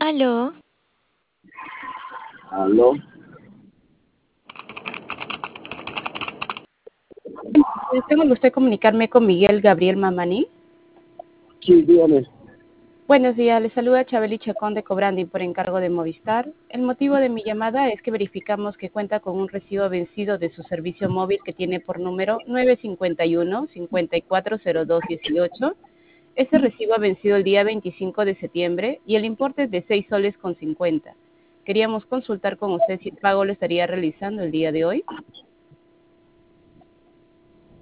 Aló, Aló, Tengo el gusto de comunicarme con Miguel Gabriel Mamani. sí, dígame. Buenos días, les saluda Chabeli Chacón de Cobrandi por encargo de Movistar. El motivo de mi llamada es que verificamos que cuenta con un recibo vencido de su servicio móvil que tiene por número 951-540218. Este recibo ha vencido el día 25 de septiembre y el importe es de 6 soles con 50. Queríamos consultar con usted si el pago lo estaría realizando el día de hoy.